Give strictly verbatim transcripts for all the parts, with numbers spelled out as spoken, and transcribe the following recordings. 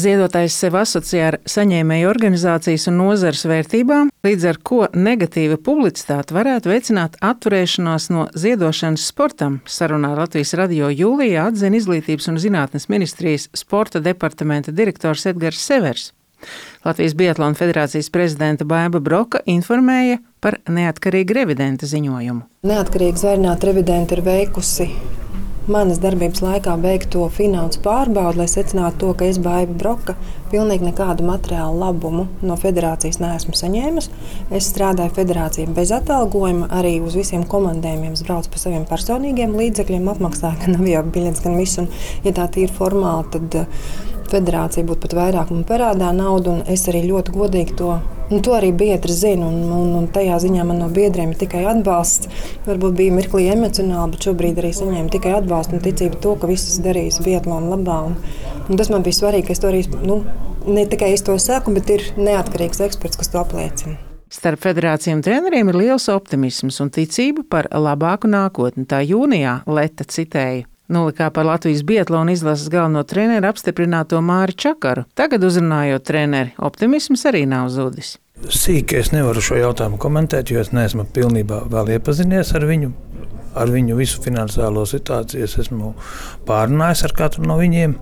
Ziedotājs sev asociē ar saņēmēju organizācijas un nozares vērtībām, līdz ar ko negatīva publicitāte varētu veicināt atturēšanos no ziedošanas sportam. Sarunā Latvijas radio jūlijā atzina Izglītības un zinātnes ministrijas sporta departamenta direktors Edgars Severs. Latvijas Biatlona federācijas prezidenta Baiba Broka informēja par neatkarīgu revidenta ziņojumu. Neatkarīga zvērināta revidenta ir veikusi manas darbības laikā veikto finansu pārbaudi, lai secinātu to, ka es, Baiba Broka, pilnīgi nekādu materiālu labumu no federācijas neesmu saņēmusi. Es strādāju federācijā bez atalgojuma, arī uz visiem komandējumiem es braucu pa saviem personīgiem līdzekļiem, apmaksāju gan avio biļetes, gan visu. Un, ja tā tīri formāli, tad federācija būtu pat vairāk man parādā naudu, un es arī ļoti godīgi to, un to arī biedri zina, un, un, un tajā ziņā man no biedriem ir tikai atbalsts. Varbūt bija mirklī emocionāli, bet šobrīd arī saņēmu tikai atbalstu un ticību to, ka viss darīs Biatlona labā. Un, un tas man bija svarīgi, ka es to arī, nu, ne tikai es to saku, bet ir neatkarīgs eksperts, kas to apliecina. Starp federācijām treneriem ir liels optimisms un ticība par labāku nākotni. Tā jūnijā Leta citēja. Nolikā par Latvijas Biatlona izlases galveno treneru apstiprināto Māri Čakaru. Tagad uzrunājot treneri, optimisms arī nav zudis. Sīki es nevaru šo jautājumu komentēt, jo es neesmu pilnībā vēl iepazinies ar viņu. Ar viņu visu finansiālo situāciju es esmu pārunājis ar katru no viņiem.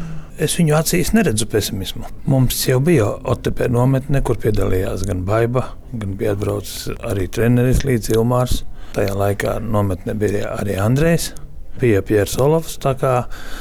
Es viņu acīs neredzu pesimismu. Mums jau bija O T P nometne, kur piedalījās gan Baiba, gan bija atbraucis arī treneris līdz Ilmārs. Tajā laikā nometne bija arī Andrejs. Bija Piers Olovs, tā kā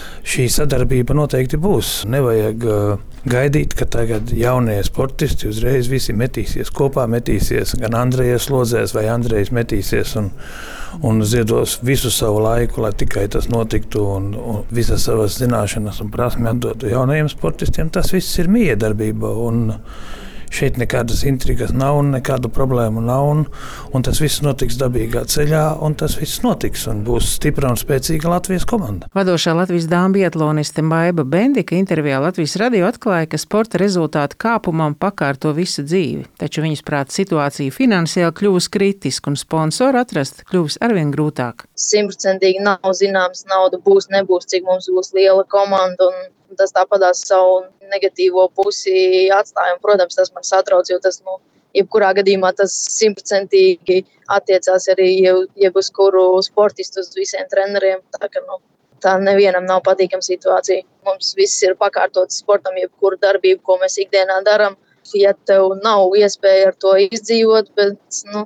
šī sadarbība noteikti būs. Nevajag uh, gaidīt, ka tagad jaunie sportisti uzreiz visi metīsies kopā, metīsies gan Andrejas slodzēs vai Andrejs metīsies un, un ziedos visu savu laiku, lai tikai tas notiktu un, un visas savas zināšanas un prasmi atdotu jaunajiem sportistiem. Tas viss ir miedarbība un šeit nekādas intrigas nav, nekādu problēmu nav, un, un tas viss notiks dabīgā ceļā, un tas viss notiks, un būs stipra un spēcīga Latvijas komanda. Vadošā Latvijas dāmu biatloniste Baiba Bendika intervijā Latvijas radio atklāja, ka sporta rezultātu kāpumam pakārto visu dzīvi, taču viņas prāt situācija finansiāli kļuvusi kritiska, un sponsoru atrast kļuvis arvien grūtāk. Simtprocentīgi nav zināms, nauda būs, nebūs, cik mums būs liela komanda, un tas tāpadās savu negatīvo pusi atstāja. Un, protams, tas man satrauc, jo tas, nu, jebkurā gadījumā tas simtprocentīgi attiecās arī jeb uz kuru sportistu, uz visiem treneriem. Tā, ka, nu, tā nevienam nav patīkama situācija. Mums viss ir pakārtots sportam, jebkuru darbību, ko mēs ikdienā darām. Ja tev nav iespēja ar to izdzīvot, bet, nu,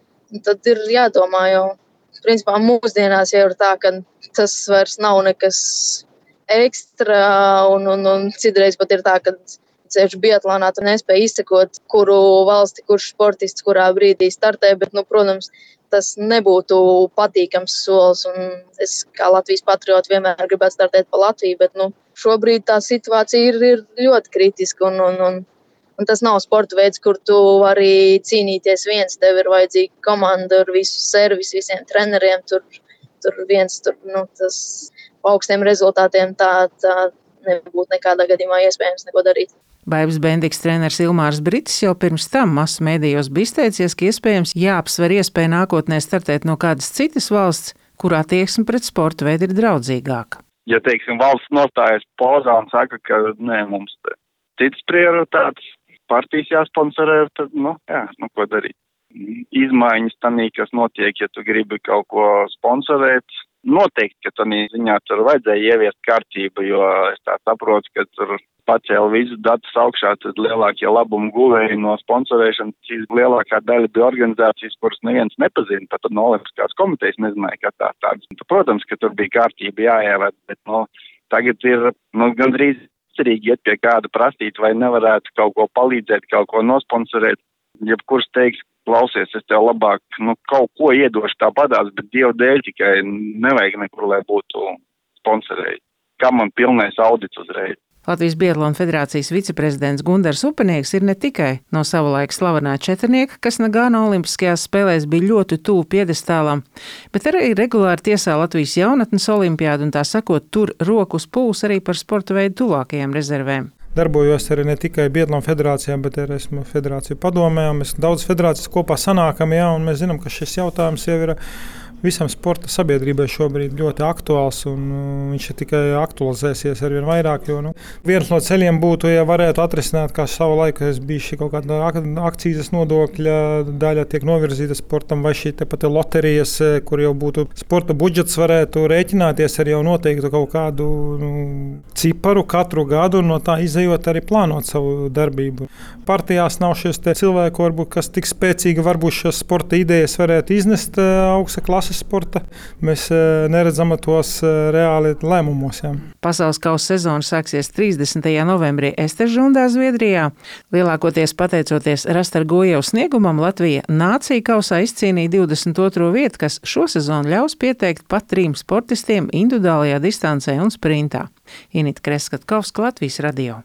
tad ir jādomā jau. Principā mūsdienās jau ir tā, ka tas vairs nav nekas ekstra, un, un, un citreiz pat ir tā, ka ceļš biatlonā tu nespēja izsekot, kuru valsti, kurš sportists, kurā brīdī startē, bet, nu, protams, tas nebūtu patīkams solis, un es kā Latvijas patrioti vienmēr gribētu startēt pa Latviju, bet, nu, šobrīd tā situācija ir, ir ļoti kritiska, un, un, un, un tas nav sporta veids, kur tu vari cīnīties viens, tev ir vajadzīga komanda ar visu servisu, visiem treneriem, tur, tur viens, tur, nu, tas augstiem rezultātiem tā, tā nebūtu nekādā gadījumā iespējams neko darīt. Baibas Bendikas treneris Ilmārs Britis jau pirms tam masu mēdījos bija izteicies, ka iespējams jāapsver iespēja nākotnē startēt no kādas citas valsts, kurā attieksme pret sporta veidu ir draudzīgāka. Ja, teiksim, valsts nostājas pozā un saka, ka nē, mums citas prioritātes, partijas jāsponsorē, tad, nu, jā, nu, ko darīt. Izmaiņas tanī, kas notiek, ja tu gribi kaut ko sponsorēt, noteikti, ka tanī ziņā tur vajadzēja ieviest kārtību, jo es tā saprotu, ka tur pacēla visu datus augšā, tad lielākie labumu guvēji no sponsorēšanas, lielākā daļa bija organizācijas, kuras neviens nepazina, pat no Olimpiskās komitejas nezināja, ka tā tādas. Protams, ka tur bija kārtība jāieved, bet, nu, tagad ir, nu, gandrīz cerīgi iet pie kāda prasīt, vai nevarētu kaut ko palīdzēt, kaut ko nosponsorēt. Jebkurš teiks, klausies, es tev labāk, nu, kaut ko iedošu tāpatās, bet Dievu dēļ tikai nevajag nekur, lai būtu sponsorēji. Kā man pilnais audits uzreiz. Latvijas Biatlona federācijas viceprezidents Gundars Upenieks ir ne tikai no savulaika slavenā četrnieka, kas Nagano olimpiskajās spēlēs bija ļoti tuvu piedestālam, bet arī regulāri tiesā Latvijas jaunatnes olimpiādu un tā sakot tur roku uz pulsa arī par sporta veidu tuvākajām rezervēm. Darbojos arī ne tikai Biatlona federācijā, bet arī esmu federāciju padomē. Mēs daudz federācijas kopā sanākam, jā, un mēs zinām, ka šis jautājums jau ir visam sporta sabiedrībai šobrīd ļoti aktuāls, un viņš ir tikai aktualizēsies ar vien vairāk. Jo, nu, viens no ceļiem būtu, ja varētu atrisināt, kā savu laiku es biju šī kaut kāda akcijas nodokļa daļa tiek novirzīta sportam, vai šī tepat loterijas, kur jau būtu sporta budžets, varētu rēķināties ar jau noteiktu kaut kādu nu, ciparu katru gadu, un no tā izejot arī plānot savu darbību. Partijās nav šies cilvēki, varbūt, kas tik spēcīgi varbūt šīs sporta idejas varētu iznest augsta klases sporta. Mēs neredzam tos reāli lēmumos. Jā. Pasaules kausa sezona sāksies trīsdesmitajā novembrī Esteržundā, Zviedrijā. Lielākoties pateicoties Rastargojevas sniegumam, Latvija nāciju kausā izcīnīja divdesmit otro vietu, kas šo sezonu ļaus pieteikt pat trim sportistiem individuālajā distancē un sprintā. Inita Kreskatkovska, Latvijas radio.